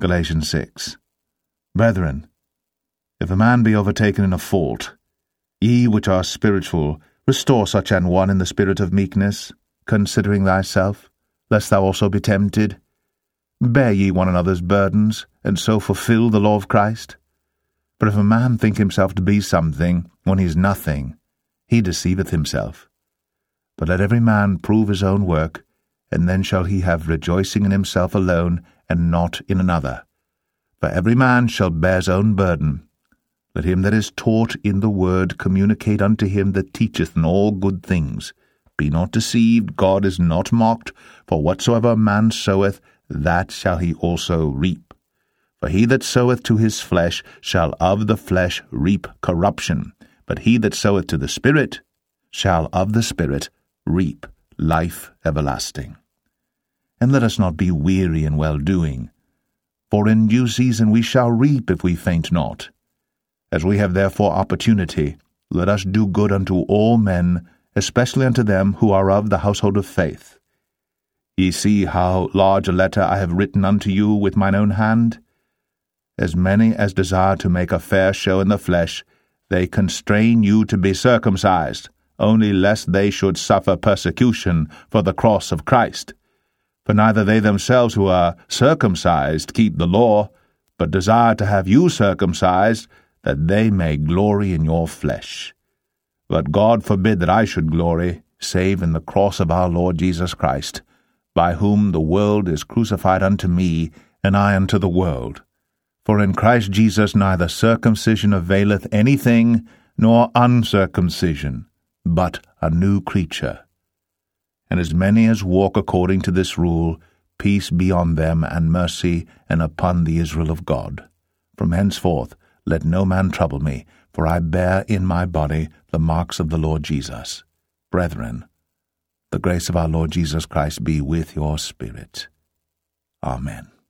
Galatians 6. Brethren, if a man be overtaken in a fault, ye which are spiritual, restore such an one in the spirit of meekness, considering thyself, lest thou also be tempted. Bear ye one another's burdens, and so fulfill the law of Christ. For if a man think himself to be something, when he is nothing, he deceiveth himself. But let every man prove his own work, and then shall he have rejoicing in himself alone, and not in another. For every man shall bear his own burden. Let him that is taught in the word communicate unto him that teacheth in all good things. Be not deceived, God is not mocked, for whatsoever a man soweth, that shall he also reap. For he that soweth to his flesh shall of the flesh reap corruption, but he that soweth to the Spirit shall of the Spirit reap life everlasting. And let us not be weary in well-doing, for in due season we shall reap if we faint not. As we have therefore opportunity, let us do good unto all men, especially unto them who are of the household of faith. Ye see how large a letter I have written unto you with mine own hand? As many as desire to make a fair show in the flesh, they constrain you to be circumcised, only lest they should suffer persecution for the cross of Christ. For neither they themselves who are circumcised keep the law, but desire to have you circumcised, that they may glory in your flesh. But God forbid that I should glory, save in the cross of our Lord Jesus Christ, by whom the world is crucified unto me, and I unto the world. For in Christ Jesus neither circumcision availeth anything, nor uncircumcision, but a new creature. And as many as walk according to this rule, peace be on them, and mercy, and upon the Israel of God. From henceforth let no man trouble me, for I bear in my body the marks of the Lord Jesus. Brethren, the grace of our Lord Jesus Christ be with your spirit. Amen.